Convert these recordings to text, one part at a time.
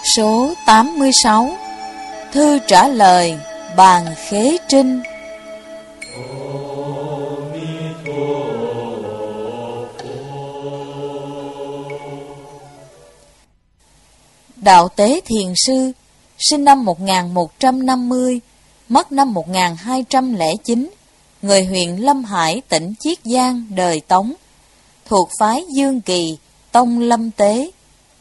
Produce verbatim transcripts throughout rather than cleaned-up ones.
Số tám mươi sáu. Thư trả lời Bàn Khế Trinh. Đạo Tế Thiền Sư, sinh năm một nghìn một trăm năm mươi, mất năm một nghìn hai trăm lẻ chín, người huyện Lâm Hải, tỉnh Chiết Giang, đời Tống, thuộc phái Dương Kỳ, tông Lâm Tế.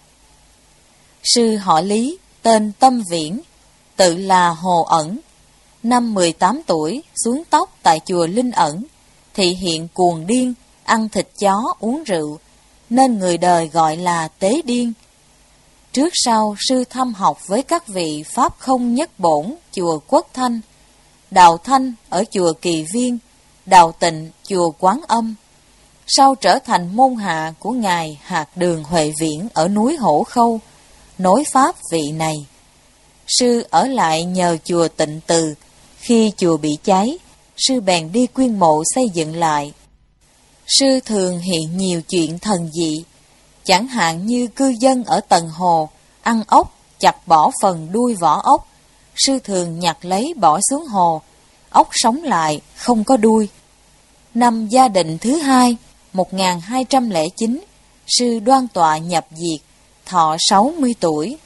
Sư họ Lý, tên Tâm Viễn, tự là Hồ Ẩn. Năm mười tám tuổi, xuống tóc tại chùa Linh Ẩn, thị hiện cuồng điên, ăn thịt chó, uống rượu, nên người đời gọi là Tế Điên. Trước sau, sư thăm học với các vị Pháp Không Nhất Bổn, chùa Quốc Thanh, Đạo Thanh ở chùa Kỳ Viên, Đạo Tịnh, chùa Quán Âm. Sau trở thành môn hạ của Ngài Hạt Đường Huệ Viễn ở núi Hổ Khâu, nối Pháp vị này. Sư ở lại nhờ chùa Tịnh Từ. Khi chùa bị cháy, sư bèn đi quyên mộ xây dựng lại. Sư thường hiện nhiều chuyện thần dị, chẳng hạn như cư dân ở Tần Hồ ăn ốc chặt bỏ phần đuôi vỏ ốc, sư thường nhặt lấy bỏ xuống hồ, ốc sống lại không có đuôi. Năm Gia Định thứ hai, một nghìn hai trăm lẻ chín, sư đoan tọa nhập diệt, thọ sáu mươi tuổi.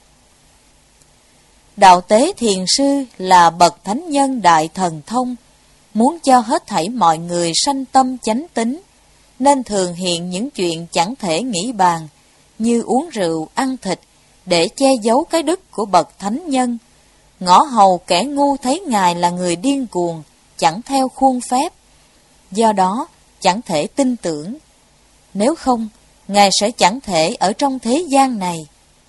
Đạo Tế Thiền Sư là bậc thánh nhân đại thần thông, muốn cho hết thảy mọi người sanh tâm chánh tín, nên thường hiện những chuyện chẳng thể nghĩ bàn, như uống rượu, ăn thịt, để che giấu cái đức của bậc thánh nhân. Ngõ hầu kẻ ngu thấy Ngài là người điên cuồng, chẳng theo khuôn phép, do đó chẳng thể tin tưởng. Nếu không, Ngài sẽ chẳng thể ở trong thế gian này.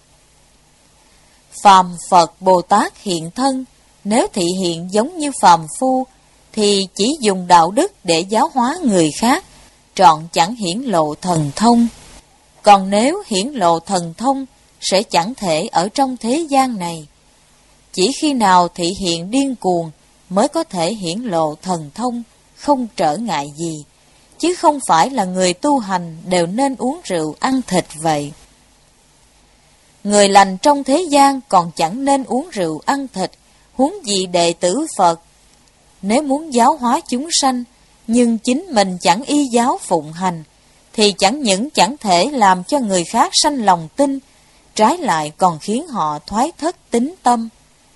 Phàm Phật Bồ Tát hiện thân, nếu thị hiện giống như phàm phu, thì chỉ dùng đạo đức để giáo hóa người khác, trọn chẳng hiển lộ thần thông. Còn nếu hiển lộ thần thông, sẽ chẳng thể ở trong thế gian này. Chỉ khi nào thị hiện điên cuồng mới có thể hiển lộ thần thông, không trở ngại gì, chứ không phải là người tu hành đều nên uống rượu ăn thịt vậy. Người lành trong thế gian còn chẳng nên uống rượu ăn thịt, huống gì đệ tử Phật. Nếu muốn giáo hóa chúng sanh, nhưng chính mình chẳng y giáo phụng hành, thì chẳng những chẳng thể làm cho người khác sanh lòng tin, trái lại còn khiến họ thoái thất tín tâm.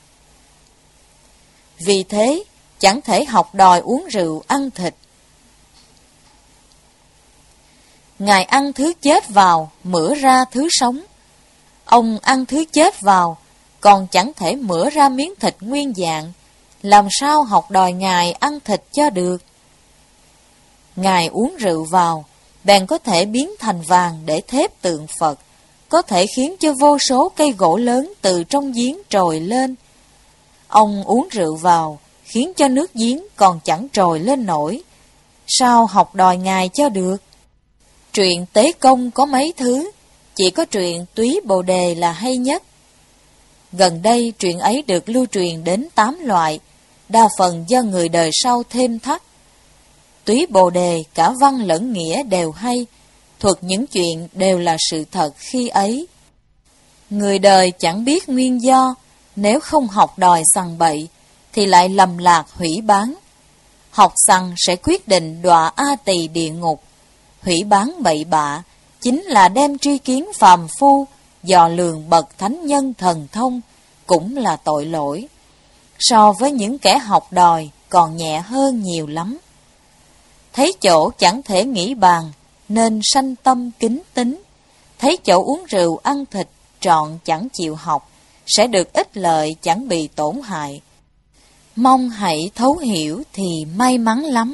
Vì thế, chẳng thể học đòi uống rượu ăn thịt. Ngài ăn thứ chết vào, mửa ra thứ sống. Ông ăn thứ chết vào, còn chẳng thể mửa ra miếng thịt nguyên dạng, làm sao học đòi Ngài ăn thịt cho được. Ngài uống rượu vào, bèn có thể biến thành vàng để thép tượng Phật, có thể khiến cho vô số cây gỗ lớn từ trong giếng trồi lên. Ông uống rượu vào, khiến cho nước giếng còn chẳng trồi lên nổi, sao học đòi Ngài cho được. Truyện Tế Công có mấy thứ, chỉ có truyện Túy Bồ Đề là hay nhất. Gần đây truyện ấy được lưu truyền đến tám loại, đa phần do người đời sau thêm thắt. Túy Bồ Đề cả văn lẫn nghĩa đều hay, thuật những chuyện đều là sự thật khi ấy. Người đời chẳng biết nguyên do, nếu không học đòi sằng bậy, thì lại lầm lạc hủy bán. Học sằng sẽ quyết định đọa A Tỳ địa ngục. Hủy bán bậy bạ chính là đem tri kiến phàm phu, dò lường bậc thánh nhân thần thông, cũng là tội lỗi. So với những kẻ học đòi còn nhẹ hơn nhiều lắm. Thấy chỗ chẳng thể nghĩ bàn, nên sanh tâm kính tín. Thấy chỗ uống rượu ăn thịt, trọn chẳng chịu học, sẽ được ích lợi chẳng bị tổn hại. Mong hãy thấu hiểu thì may mắn lắm.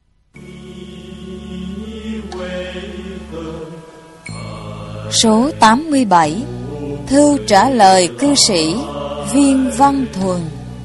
Số tám mươi bảy. Thư trả lời cư sĩ Viên Văn Thuần.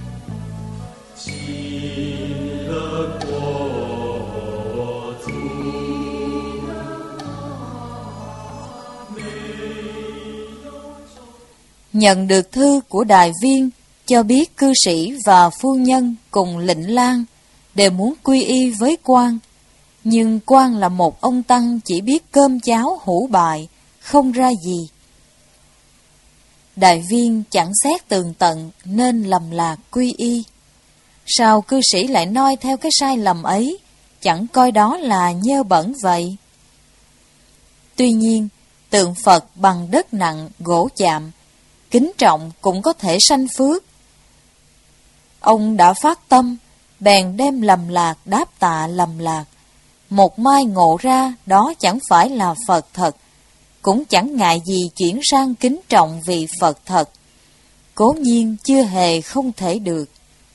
Nhận được thư của Đại Viên, cho biết cư sĩ và phu nhân cùng Lệnh Lang đều muốn quy y với Quan, nhưng Quan là một ông tăng chỉ biết cơm cháo hủ bài, không ra gì. Đại viên chẳng xét tường tận nên lầm lạc quy y. Sao cư sĩ lại noi theo cái sai lầm ấy, chẳng coi đó là nhơ bẩn vậy? Tuy nhiên, tượng Phật bằng đất nặng, gỗ chạm, kính trọng cũng có thể sanh phước. Ông đã phát tâm, bèn đem lầm lạc đáp tạ lầm lạc. Một mai ngộ ra đó chẳng phải là Phật thật, cũng chẳng ngại gì chuyển sang kính trọng vị Phật thật. Cố nhiên chưa hề không thể được.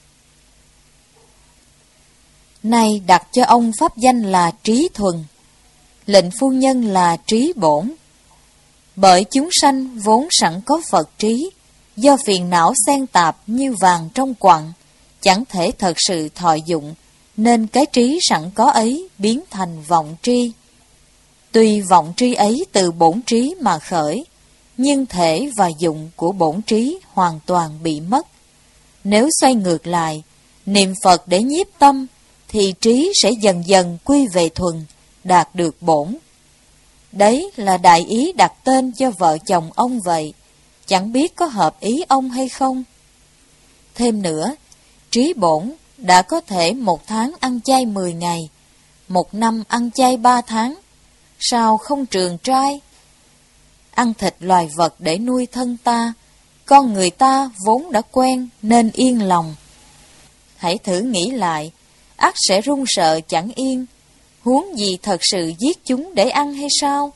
Nay đặt cho ông pháp danh là Trí Thuần, lệnh phu nhân là Trí Bổn. Bởi chúng sanh vốn sẵn có Phật trí, do phiền não xen tạp như vàng trong quặng, chẳng thể thật sự thọ dụng, nên cái trí sẵn có ấy biến thành vọng tri. Tuy vọng tri ấy từ bổn trí mà khởi, nhưng thể và dụng của bổn trí hoàn toàn bị mất. Nếu xoay ngược lại, niệm Phật để nhiếp tâm, thì trí sẽ dần dần quy về thuần, đạt được bổn. Đấy là đại ý đặt tên cho vợ chồng ông vậy, chẳng biết có hợp ý ông hay không. Thêm nữa, Trí Bổn đã có thể một tháng ăn chay mười ngày, một năm ăn chay ba tháng, sao không trường trai? Ăn thịt loài vật để nuôi thân ta, con người ta vốn đã quen nên yên lòng. Hãy thử nghĩ lại, ắt sẽ run sợ chẳng yên, huống gì thật sự giết chúng để ăn hay sao?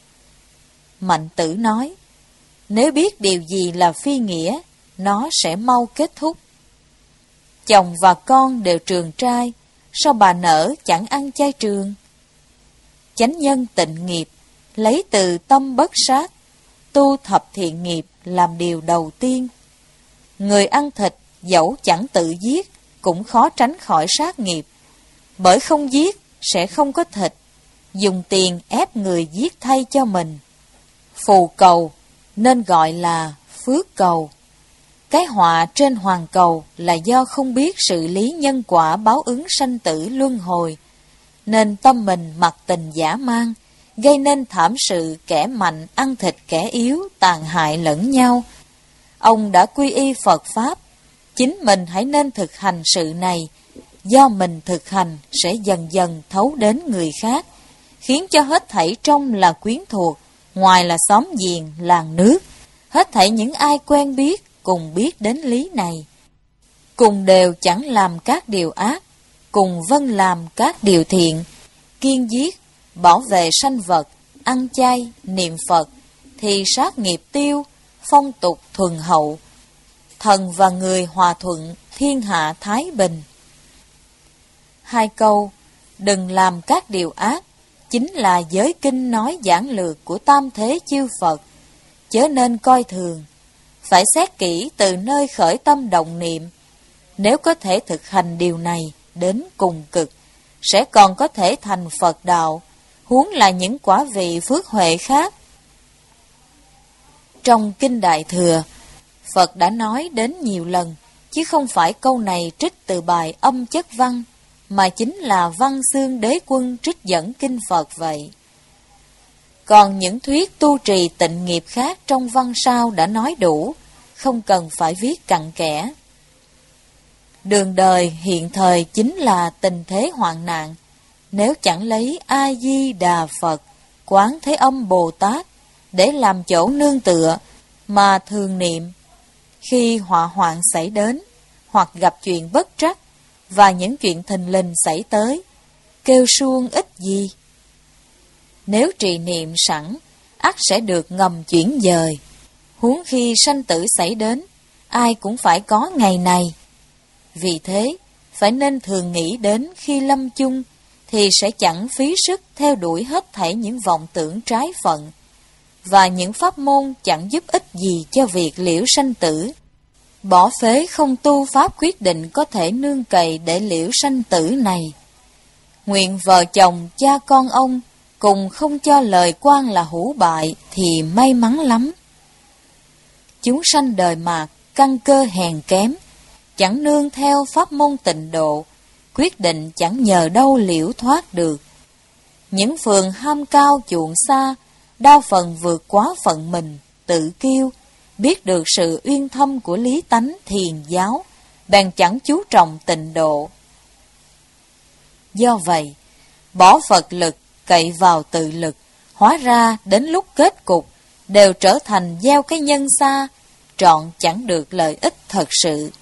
Mạnh Tử nói, nếu biết điều gì là phi nghĩa, nó sẽ mau kết thúc. Chồng và con đều trường trai, sao bà nỡ chẳng ăn chay trường? Chánh nhân tịnh nghiệp, lấy từ tâm bất sát, tu thập thiện nghiệp làm điều đầu tiên. Người ăn thịt dẫu chẳng tự giết, cũng khó tránh khỏi sát nghiệp. Bởi không giết, sẽ không có thịt, dùng tiền ép người giết thay cho mình. Phù cầu, nên gọi là phước cầu. Cái họa trên hoàn cầu là do không biết sự lý nhân quả báo ứng sanh tử luân hồi, nên tâm mình mặc tình giả mang, gây nên thảm sự kẻ mạnh ăn thịt kẻ yếu, tàn hại lẫn nhau. Ông đã quy y Phật Pháp, chính mình hãy nên thực hành sự này. Do mình thực hành sẽ dần dần thấu đến người khác, khiến cho hết thảy trong là quyến thuộc, ngoài là xóm giềng, làng nước, hết thảy những ai quen biết cùng biết đến lý này. Cùng đều chẳng làm các điều ác, cùng vâng làm các điều thiện, kiêng giết, bảo vệ sanh vật, ăn chay, niệm Phật, thì sát nghiệp tiêu, phong tục thuần hậu, thần và người hòa thuận, thiên hạ thái bình. Hai câu, đừng làm các điều ác, chính là giới kinh nói giản lược của tam thế chư Phật, chớ nên coi thường. Phải xét kỹ từ nơi khởi tâm động niệm. Nếu có thể thực hành điều này đến cùng cực, sẽ còn có thể thành Phật đạo, huống là những quả vị phước huệ khác. Trong Kinh Đại Thừa, Phật đã nói đến nhiều lần, chứ không phải câu này trích từ bài Âm Chất Văn, mà chính là Văn Xương Đế Quân trích dẫn kinh Phật vậy. Còn những thuyết tu trì tịnh nghiệp khác trong văn sau đã nói đủ, không cần phải viết cặn kẽ. Đường đời hiện thời chính là tình thế hoạn nạn, nếu chẳng lấy A-di-đà Phật, Quán Thế Âm Bồ Tát để làm chỗ nương tựa mà thường niệm, khi họa hoạn xảy đến, hoặc gặp chuyện bất trắc, và những chuyện thình lình xảy tới, kêu suông ích gì? Nếu trì niệm sẵn, ắt sẽ được ngầm chuyển dời. Huống khi sanh tử xảy đến, ai cũng phải có ngày này. Vì thế, phải nên thường nghĩ đến khi lâm chung, thì sẽ chẳng phí sức theo đuổi hết thảy những vọng tưởng trái phận, và những pháp môn chẳng giúp ích gì cho việc liễu sanh tử. Bỏ phế không tu pháp quyết định có thể nương cậy để liễu sanh tử này. Nguyện vợ chồng cha con ông cùng không cho lời quan là hữu bại thì may mắn lắm. Chúng sanh đời mạt, căn cơ hèn kém, chẳng nương theo pháp môn tịnh độ, quyết định chẳng nhờ đâu liễu thoát được. Những phường ham cao chuộng xa, đa phần vượt quá phận mình, tự kiêu, biết được sự uyên thâm của lý tánh thiền giáo, bèn chẳng chú trọng tịnh độ. Do vậy, bỏ Phật lực, cậy vào tự lực, hóa ra đến lúc kết cục, đều trở thành gieo cái nhân xa, trọn chẳng được lợi ích thật sự.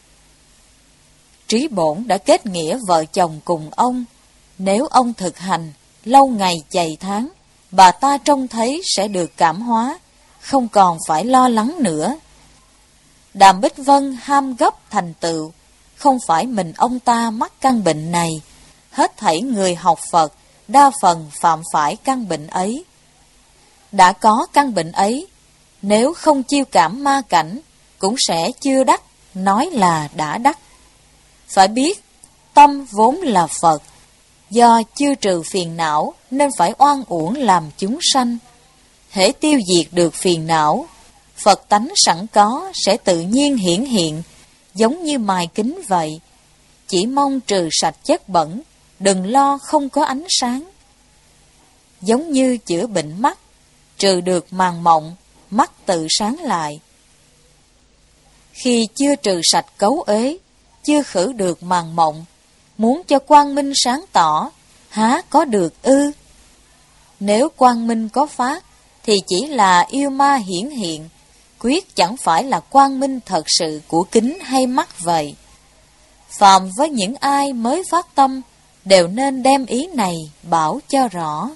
Trí Bổn đã kết nghĩa vợ chồng cùng ông. Nếu ông thực hành, lâu ngày chày tháng, bà ta trông thấy sẽ được cảm hóa, không còn phải lo lắng nữa. Đàm Bích Vân ham gấp thành tựu, không phải mình ông ta mắc căn bệnh này, hết thảy người học Phật đa phần phạm phải căn bệnh ấy. Đã có căn bệnh ấy, nếu không chiêu cảm ma cảnh, cũng sẽ chưa đắc, nói là đã đắc. Phải biết, tâm vốn là Phật, do chưa trừ phiền não nên phải oan uổng làm chúng sanh. Hễ tiêu diệt được phiền não, Phật tánh sẵn có sẽ tự nhiên hiển hiện, giống như mài kính vậy. Chỉ mong trừ sạch chất bẩn, đừng lo không có ánh sáng. Giống như chữa bệnh mắt, trừ được màng mộng, mắt tự sáng lại. Khi chưa trừ sạch cấu uế, chưa khử được màng mộng, muốn cho quang minh sáng tỏ, há có được ư? Nếu quang minh có phát, thì chỉ là yêu ma hiển hiện, quyết chẳng phải là quang minh thật sự của kính hay mắt vậy. Phàm với những ai mới phát tâm, đều nên đem ý này bảo cho rõ.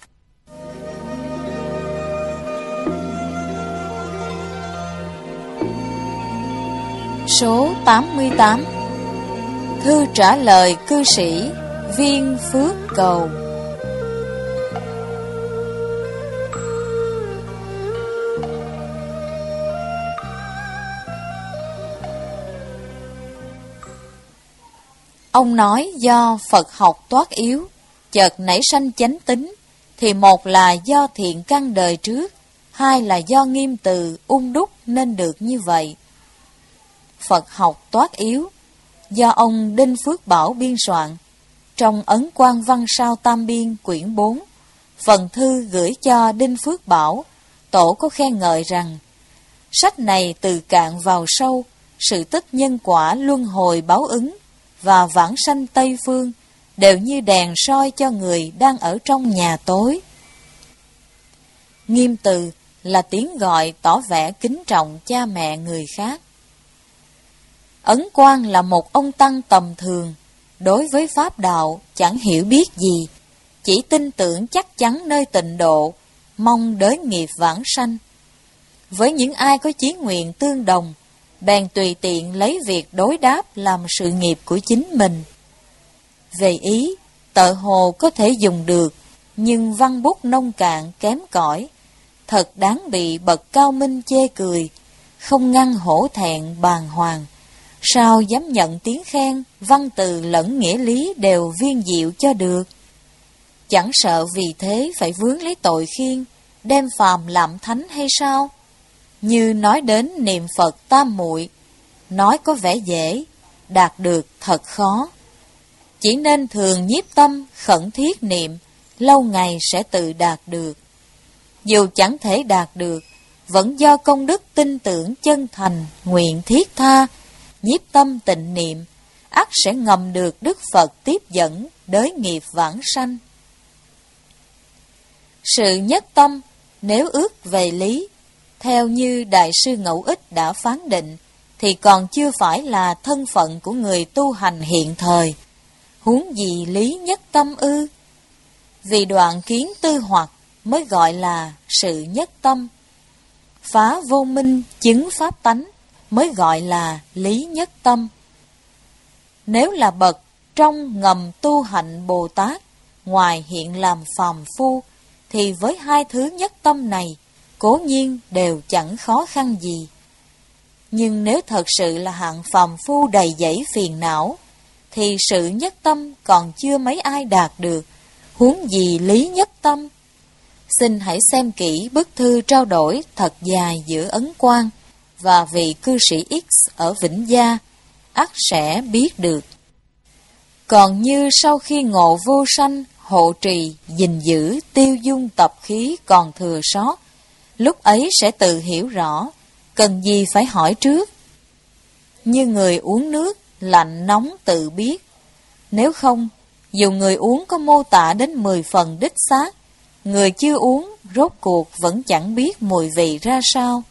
Số tám mươi tám. Thư trả lời cư sĩ Viên Phước Cầu. Ông nói do Phật học toát yếu, chợt nảy sanh chánh tính, thì một là do thiện căn đời trước, hai là do nghiêm từ, ung đúc nên được như vậy. Phật học toát yếu, do ông Đinh Phước Bảo biên soạn, trong Ấn Quang Văn Sao Tam Biên quyển bốn, phần thư gửi cho Đinh Phước Bảo, tổ có khen ngợi rằng, sách này từ cạn vào sâu, sự tích nhân quả luân hồi báo ứng, và vãng sanh Tây Phương, đều như đèn soi cho người đang ở trong nhà tối. Nghiêm từ là tiếng gọi tỏ vẻ kính trọng cha mẹ người khác. Ấn Quang là một ông tăng tầm thường, đối với pháp đạo chẳng hiểu biết gì, chỉ tin tưởng chắc chắn nơi tịnh độ, mong đới nghiệp vãng sanh. Với những ai có chí nguyện tương đồng, bèn tùy tiện lấy việc đối đáp làm sự nghiệp của chính mình. Về ý, tợ hồ có thể dùng được, nhưng văn bút nông cạn kém cỏi, thật đáng bị bậc cao minh chê cười, không ngăn hổ thẹn bàng hoàng. Sao dám nhận tiếng khen, văn từ lẫn nghĩa lý đều viên diệu cho được? Chẳng sợ vì thế phải vướng lấy tội khiên, đem phàm làm thánh hay sao? Như nói đến niệm Phật tam muội, nói có vẻ dễ, đạt được thật khó. Chỉ nên thường nhiếp tâm, khẩn thiết niệm, lâu ngày sẽ tự đạt được. Dù chẳng thể đạt được, vẫn do công đức tin tưởng chân thành, nguyện thiết tha, nhiếp tâm tịnh niệm, ắt sẽ ngầm được Đức Phật tiếp dẫn, đới nghiệp vãng sanh. Sự nhất tâm, nếu ước về lý, theo như Đại sư Ngẫu Ích đã phán định, thì còn chưa phải là thân phận của người tu hành hiện thời. Huống gì lý nhất tâm ư? Vì đoạn kiến tư hoặc mới gọi là sự nhất tâm. Phá vô minh chứng pháp tánh mới gọi là lý nhất tâm. Nếu là bậc trong ngầm tu hạnh Bồ Tát, ngoài hiện làm phàm phu, thì với hai thứ nhất tâm này, cố nhiên đều chẳng khó khăn gì. Nhưng nếu thật sự là hạng phàm phu đầy dẫy phiền não, thì sự nhất tâm còn chưa mấy ai đạt được, huống gì lý nhất tâm. Xin hãy xem kỹ bức thư trao đổi thật dài giữa Ấn Quang và vị cư sĩ X ở Vĩnh Gia, ắt sẽ biết được. Còn như sau khi ngộ vô sanh, hộ trì, gìn giữ, tiêu dung tập khí còn thừa sót, lúc ấy sẽ tự hiểu rõ, cần gì phải hỏi trước. Như người uống nước, lạnh nóng tự biết. Nếu không, dù người uống có mô tả đến mười phần đích xác, người chưa uống rốt cuộc vẫn chẳng biết mùi vị ra sao.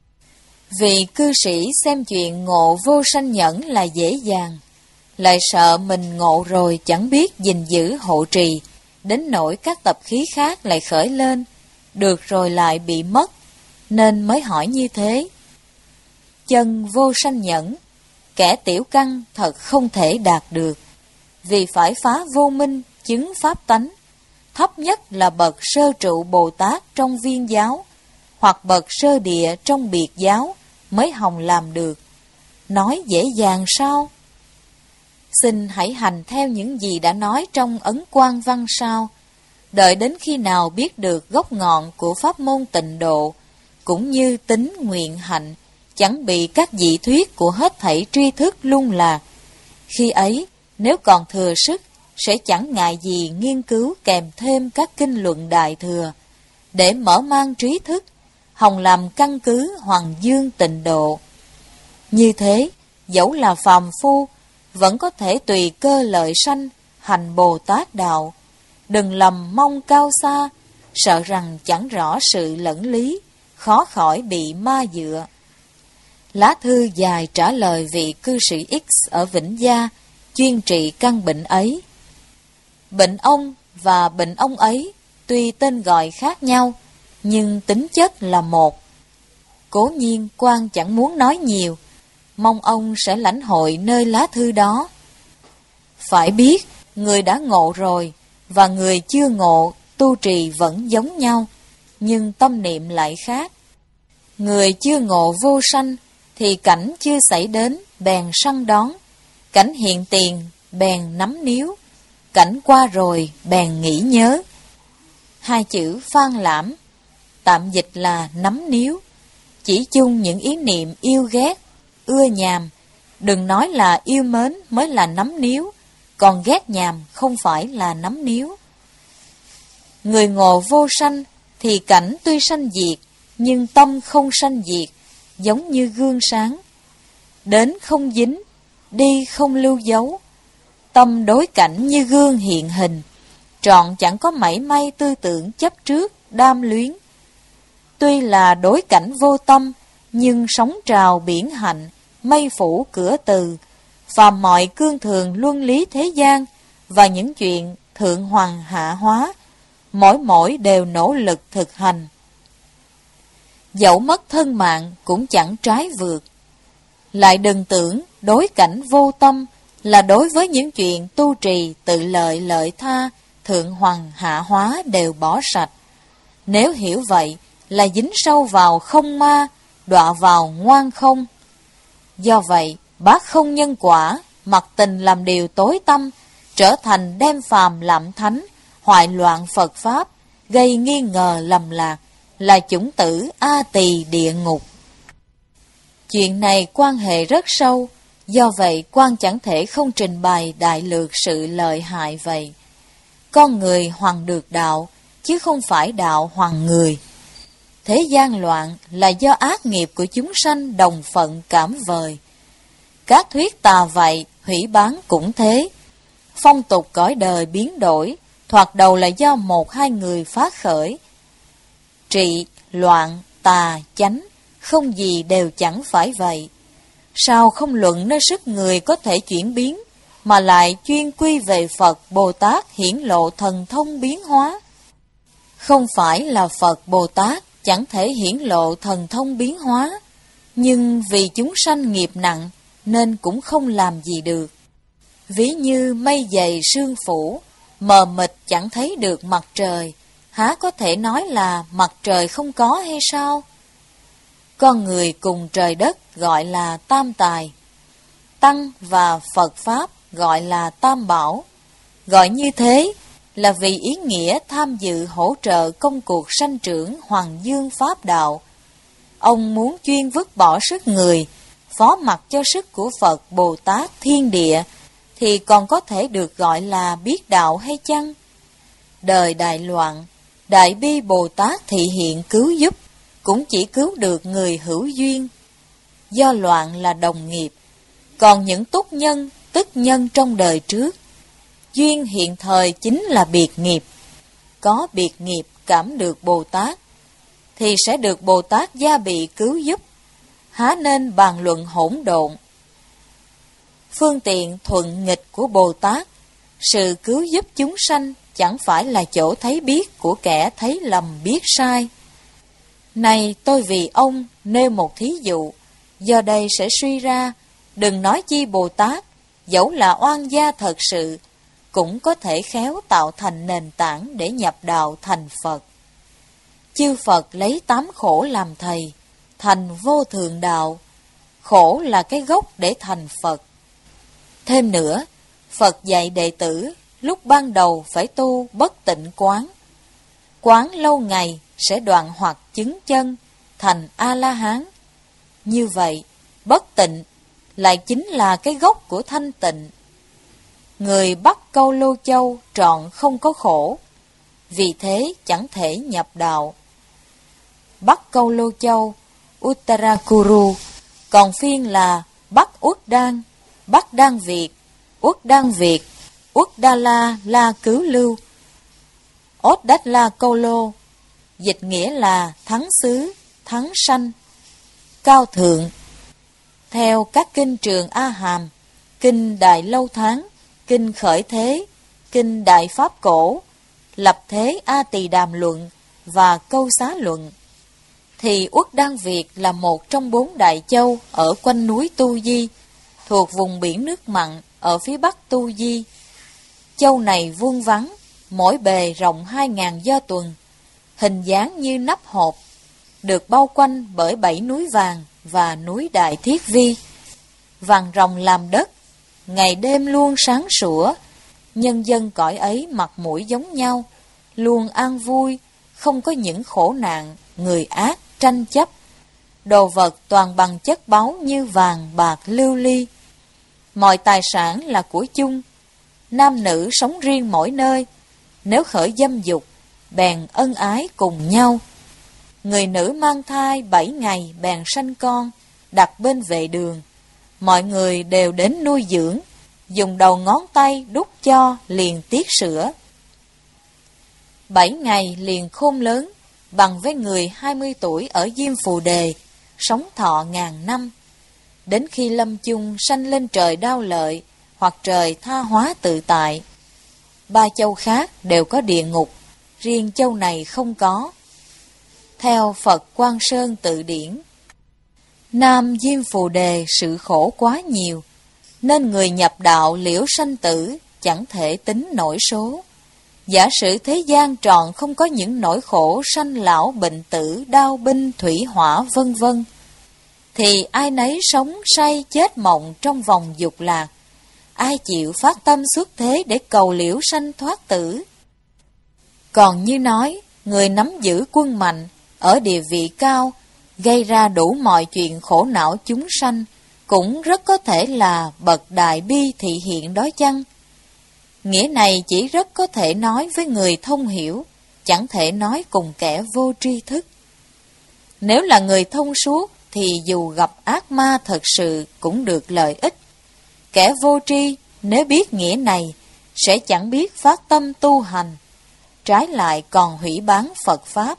Vì cư sĩ xem chuyện ngộ vô sanh nhẫn là dễ dàng, lại sợ mình ngộ rồi chẳng biết gìn giữ hộ trì, đến nỗi các tập khí khác lại khởi lên, được rồi lại bị mất, nên mới hỏi như thế. Chân vô sanh nhẫn, kẻ tiểu căn thật không thể đạt được, vì phải phá vô minh, chứng pháp tánh. Thấp nhất là bậc sơ trụ Bồ Tát trong viên giáo, hoặc bậc sơ địa trong biệt giáo mới hòng làm được. Nói dễ dàng sao? Xin hãy hành theo những gì đã nói trong ấn quan văn sau. Đợi đến khi nào biết được gốc ngọn của pháp môn tịnh độ, cũng như tính nguyện hạnh, chẳng bị các dị thuyết của hết thảy tri thức lung lạc. Khi ấy, nếu còn thừa sức, sẽ chẳng ngại gì nghiên cứu kèm thêm các kinh luận đại thừa, để mở mang trí thức, hòng làm căn cứ hoàng dương tịnh độ. Như thế, dẫu là phàm phu, vẫn có thể tùy cơ lợi sanh, hành Bồ Tát đạo. Đừng lầm mong cao xa, sợ rằng chẳng rõ sự lẫn lý, khó khỏi bị ma dựa. Lá thư dài trả lời vị cư sĩ X ở Vĩnh Gia, chuyên trị căn bệnh ấy. Bệnh ông và bệnh ông ấy tuy tên gọi khác nhau, nhưng tính chất là một. Cố nhiên quan chẳng muốn nói nhiều, mong ông sẽ lãnh hội nơi lá thư đó. Phải biết, người đã ngộ rồi và người chưa ngộ tu trì vẫn giống nhau, nhưng tâm niệm lại khác. Người chưa ngộ vô sanh thì cảnh chưa xảy đến bèn săn đón, cảnh hiện tiền bèn nắm níu, cảnh qua rồi bèn nghĩ nhớ. Hai chữ phan lãm, tạm dịch là nắm níu, chỉ chung những ý niệm yêu ghét, ưa nhàm. Đừng nói là yêu mến mới là nắm níu, còn ghét nhàm không phải là nắm níu. Người ngộ vô sanh thì cảnh tuy sanh diệt, nhưng tâm không sanh diệt, giống như gương sáng. Đến không dính, đi không lưu dấu, tâm đối cảnh như gương hiện hình, trọn chẳng có mảy may tư tưởng chấp trước, đam luyến. Tuy là đối cảnh vô tâm, nhưng sóng trào biển hạnh, mây phủ cửa từ, phàm mọi cương thường luân lý thế gian và những chuyện thượng hoàng hạ hóa, mỗi mỗi đều nỗ lực thực hành. Dẫu mất thân mạng cũng chẳng trái vượt. Lại đừng tưởng đối cảnh vô tâm là đối với những chuyện tu trì tự lợi lợi tha, thượng hoàng hạ hóa đều bỏ sạch. Nếu hiểu vậy là dính sâu vào không ma, đọa vào ngoan không. Do vậy, bác không nhân quả, mặc tình làm điều tối tâm, trở thành đem phàm làm thánh, hoại loạn Phật Pháp, gây nghi ngờ lầm lạc, là chủng tử A Tỳ địa ngục. Chuyện này quan hệ rất sâu, do vậy quan chẳng thể không trình bày đại lược sự lợi hại vậy. Con người hoằng được đạo, chứ không phải đạo hoằng người. Thế gian loạn là do ác nghiệp của chúng sanh đồng phận cảm vời. Các thuyết tà vậy, hủy bán cũng thế. Phong tục cõi đời biến đổi, thoạt đầu là do một hai người phát khởi. Trị, loạn, tà, chánh, không gì đều chẳng phải vậy. Sao không luận nơi sức người có thể chuyển biến, mà lại chuyên quy về Phật Bồ Tát hiển lộ thần thông biến hóa? Không phải là Phật Bồ Tát chẳng thể hiển lộ thần thông biến hóa, nhưng vì chúng sanh nghiệp nặng nên cũng không làm gì được. Ví như mây dày sương phủ, mờ mịt chẳng thấy được mặt trời, há có thể nói là mặt trời không có hay sao? Con người cùng trời đất gọi là tam tài, Tăng và Phật Pháp gọi là tam bảo. Gọi như thế là vì ý nghĩa tham dự hỗ trợ công cuộc sanh trưởng hoàng dương Pháp đạo. Ông muốn chuyên vứt bỏ sức người, phó mặc cho sức của Phật Bồ Tát thiên địa, thì còn có thể được gọi là biết đạo hay chăng? Đời đại loạn, Đại Bi Bồ Tát thị hiện cứu giúp, cũng chỉ cứu được người hữu duyên. Do loạn là đồng nghiệp, còn những túc nhân, tức nhân trong đời trước. Duyên hiện thời chính là biệt nghiệp. Có biệt nghiệp cảm được Bồ Tát, thì sẽ được Bồ Tát gia bị cứu giúp. Há nên bàn luận hỗn độn. Phương tiện thuận nghịch của Bồ Tát, sự cứu giúp chúng sanh chẳng phải là chỗ thấy biết của kẻ thấy lầm biết sai. Này tôi vì ông nêu một thí dụ, do đây sẽ suy ra, đừng nói chi Bồ Tát, dẫu là oan gia thật sự, cũng có thể khéo tạo thành nền tảng để nhập đạo thành Phật. Chư Phật lấy tám khổ làm thầy, thành vô thượng đạo. Khổ là cái gốc để thành Phật. Thêm nữa, Phật dạy đệ tử lúc ban đầu phải tu bất tịnh quán. Quán lâu ngày sẽ đoạn hoặc chứng chân, thành A-la-hán. Như vậy, bất tịnh lại chính là cái gốc của thanh tịnh. Người Bắc Câu Lô Châu trọn không có khổ, vì thế chẳng thể nhập đạo. Bắc Câu Lô Châu, Uttarakuru, còn phiên là Bắc Uất Đan, Bắc Đan Việt, Uất Đan Việt, Uất Đa La La Cứu Lưu, Ốt Đách La Câu Lô, dịch nghĩa là thắng xứ, thắng sanh, cao thượng. Theo các kinh Trường A Hàm, kinh Đại Lâu Tháng, kinh Khởi Thế, kinh Đại Pháp Cổ, Lập Thế A Tỳ Đàm Luận và Câu Xá Luận, thì Uất Đan Việt là một trong bốn đại châu ở quanh núi Tu Di, thuộc vùng biển nước mặn ở phía bắc Tu Di. Châu này vuông vắn, mỗi bề rộng hai ngàn do tuần, hình dáng như nắp hộp, được bao quanh bởi bảy núi vàng và núi Đại Thiết Vi. Vàng rồng làm đất, ngày đêm luôn sáng sủa, nhân dân cõi ấy mặt mũi giống nhau, luôn an vui, không có những khổ nạn, người ác, tranh chấp. Đồ vật toàn bằng chất báu như vàng, bạc, lưu ly. Mọi tài sản là của chung. Nam nữ sống riêng mỗi nơi, nếu khởi dâm dục, bèn ân ái cùng nhau. Người nữ mang thai bảy ngày bèn sanh con, đặt bên vệ đường. Mọi người đều đến nuôi dưỡng, dùng đầu ngón tay đút cho liền tiết sữa. Bảy ngày liền khôn lớn, bằng với người hai mươi tuổi ở Diêm Phù Đề, sống thọ ngàn năm. Đến khi lâm chung sanh lên trời Đao Lợi, hoặc trời Tha Hóa Tự Tại. Ba châu khác đều có địa ngục, riêng châu này không có. Theo Phật Quang Sơn Tự Điển, Nam Diêm Phù Đề sự khổ quá nhiều, nên người nhập đạo liễu sanh tử chẳng thể tính nổi số. Giả sử thế gian tròn không có những nỗi khổ sanh lão bệnh tử, đau binh, thủy hỏa vân vân, thì ai nấy sống say chết mộng trong vòng dục lạc. Ai chịu phát tâm xuất thế để cầu liễu sanh thoát tử? Còn như nói, người nắm giữ quân mạnh, ở địa vị cao, gây ra đủ mọi chuyện khổ não chúng sanh, cũng rất có thể là bậc đại bi thị hiện đó chăng? Nghĩa này chỉ rất có thể nói với người thông hiểu, chẳng thể nói cùng kẻ vô tri thức. Nếu là người thông suốt, thì dù gặp ác ma thật sự cũng được lợi ích. Kẻ vô tri, nếu biết nghĩa này, sẽ chẳng biết phát tâm tu hành, trái lại còn hủy bán Phật Pháp.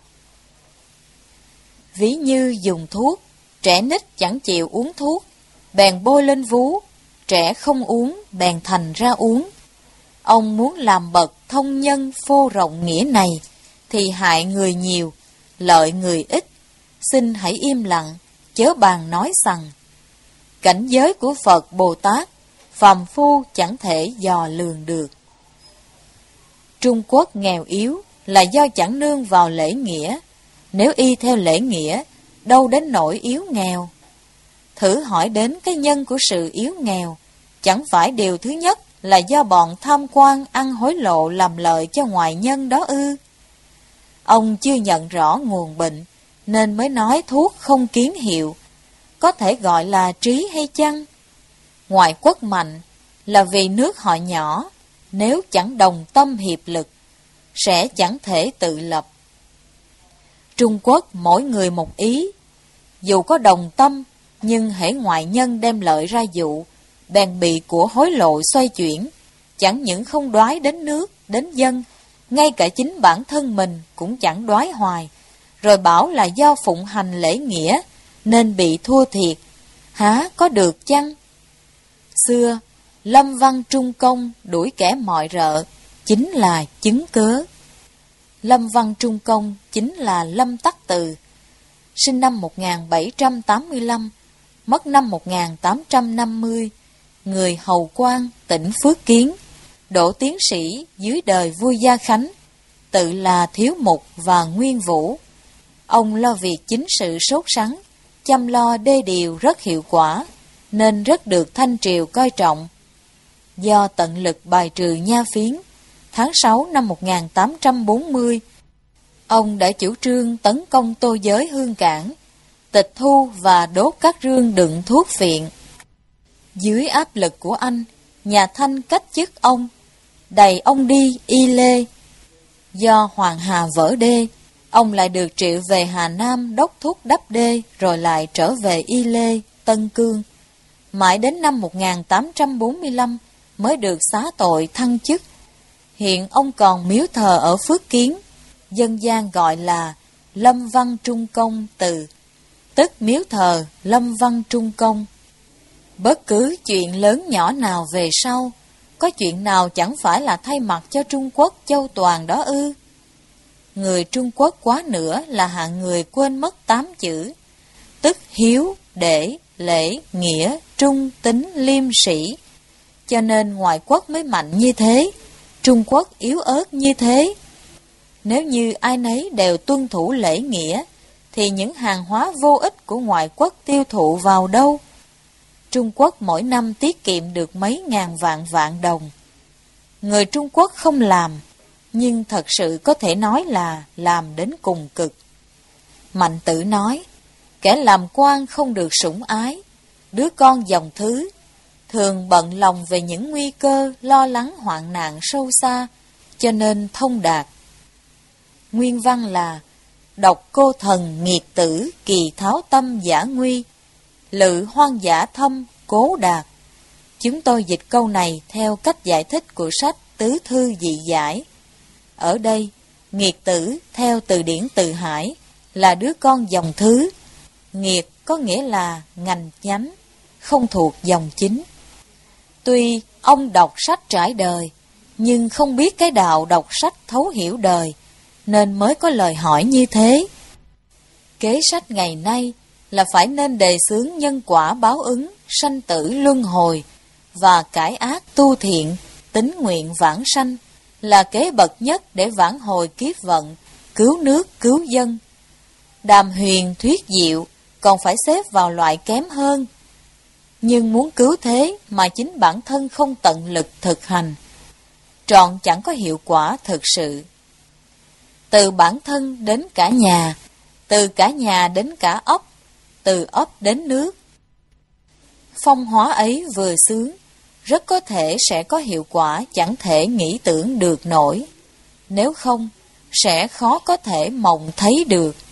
Ví như dùng thuốc, trẻ nít chẳng chịu uống thuốc, bèn bôi lên vú, trẻ không uống, bèn thành ra uống. Ông muốn làm bậc thông nhân phô rộng nghĩa này, thì hại người nhiều, lợi người ít. Xin hãy im lặng, chớ bàn nói rằng. Cảnh giới của Phật Bồ Tát, phàm phu chẳng thể dò lường được. Trung Quốc nghèo yếu là do chẳng nương vào lễ nghĩa. Nếu y theo lễ nghĩa, đâu đến nỗi yếu nghèo. Thử hỏi đến cái nhân của sự yếu nghèo, chẳng phải điều thứ nhất là do bọn tham quan ăn hối lộ làm lợi cho ngoại nhân đó ư? Ông chưa nhận rõ nguồn bệnh, nên mới nói thuốc không kiến hiệu, có thể gọi là trí hay chăng? Ngoại quốc mạnh là vì nước họ nhỏ, nếu chẳng đồng tâm hiệp lực, sẽ chẳng thể tự lập. Trung Quốc mỗi người một ý, dù có đồng tâm, nhưng hễ ngoại nhân đem lợi ra dụ, bèn bị của hối lộ xoay chuyển, chẳng những không đoái đến nước, đến dân, ngay cả chính bản thân mình cũng chẳng đoái hoài, rồi bảo là do phụng hành lễ nghĩa nên bị thua thiệt, há có được chăng? Xưa, Lâm Văn Trung Công đuổi kẻ mọi rợ, chính là chứng cớ. Lâm Văn Trung Công chính là Lâm Tắc Từ, sinh năm một nghìn bảy trăm tám mươi lăm, mất năm một nghìn tám trăm năm mươi, người Hầu Quan, tỉnh Phước Kiến, đỗ tiến sĩ dưới đời vua Gia Khánh, tự là thiếu mục và nguyên vũ. Ông lo việc chính sự sốt sắng, chăm lo đê điều rất hiệu quả, nên rất được Thanh Triều coi trọng. Do tận lực bài trừ nha phiến, tháng sáu năm một nghìn tám trăm bốn mươi, ông đã chủ trương tấn công Tô Giới Hương Cảng, tịch thu và đốt các rương đựng thuốc phiện. Dưới áp lực của anh, nhà Thanh cách chức ông, đày ông đi Y Lê. Do Hoàng Hà vỡ đê, ông lại được triệu về Hà Nam đốc thúc đắp đê, rồi lại trở về Y Lê, Tân Cương. Mãi đến năm một nghìn tám trăm bốn mươi lăm mới được xá tội thăng chức. Hiện ông còn miếu thờ ở Phước Kiến, dân gian gọi là Lâm Văn Trung Công Từ, tức miếu thờ Lâm Văn Trung Công. Bất cứ chuyện lớn nhỏ nào về sau, có chuyện nào chẳng phải là thay mặt cho Trung Quốc châu toàn đó ư? Người Trung Quốc quá nữa là hạng người quên mất tám chữ, tức hiếu, để, lễ, nghĩa, trung, tín, liêm sĩ. Cho nên ngoại quốc mới mạnh như thế, Trung Quốc yếu ớt như thế. Nếu như ai nấy đều tuân thủ lễ nghĩa, thì những hàng hóa vô ích của ngoại quốc tiêu thụ vào đâu? Trung Quốc mỗi năm tiết kiệm được mấy ngàn vạn vạn đồng. Người Trung Quốc không làm, nhưng thật sự có thể nói là làm đến cùng cực. Mạnh Tử nói, kẻ làm quan không được sủng ái, đứa con dòng thứ, thường bận lòng về những nguy cơ, lo lắng hoạn nạn sâu xa, cho nên thông đạt. Nguyên văn là, độc cô thần nghiệt tử, kỳ tháo tâm giả nguy, lự hoang dã thâm, cố đạt. Chúng tôi dịch câu này theo cách giải thích của sách Tứ Thư Dị Giải. Ở đây, nghiệt tử theo từ điển Từ Hải là đứa con dòng thứ. Nghiệt có nghĩa là ngành nhánh, không thuộc dòng chính. Tuy ông đọc sách trải đời, nhưng không biết cái đạo đọc sách thấu hiểu đời, nên mới có lời hỏi như thế. Kế sách ngày nay là phải nên đề xướng nhân quả báo ứng, sanh tử luân hồi, và cải ác tu thiện, tín nguyện vãng sanh, là kế bậc nhất để vãn hồi kiếp vận, cứu nước cứu dân. Đàm huyền thuyết diệu còn phải xếp vào loại kém hơn. Nhưng muốn cứu thế mà chính bản thân không tận lực thực hành, trọn chẳng có hiệu quả thực sự. Từ bản thân đến cả nhà, từ cả nhà đến cả ấp, từ ấp đến nước. Phong hóa ấy vừa xướng, rất có thể sẽ có hiệu quả chẳng thể nghĩ tưởng được nổi. Nếu không, sẽ khó có thể mộng thấy được.